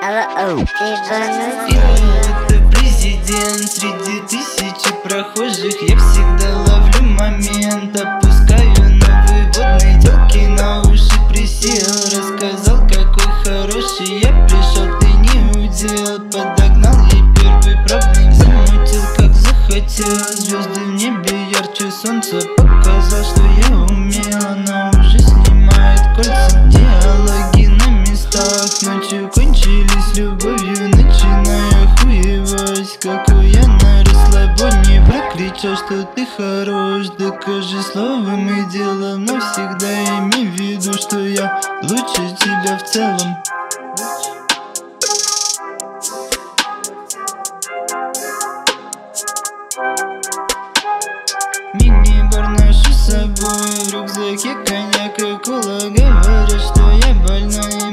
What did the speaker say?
Это президент среди тысячи прохожих. Я всегда ловлю момент, опускаю новые водные телки на уши присел. Рассказал, какой хороший я пришел, ты не удел. Подогнал ей первый проблем, замутил как захотел. Звезды в небе ярче солнца, показал, что я умел. Она уже снимает кольца, диалоги на местах. Ночью кончились любовью, начинаю охуевать. Какой я на расслабоне, прокричал, что ты хорош. Докажи словом и делом, но всегда имей в виду, что я лучше тебя в целом. Мини-бар ношу с собой, в рюкзаке коньяк и кола. Говорят, что я больной.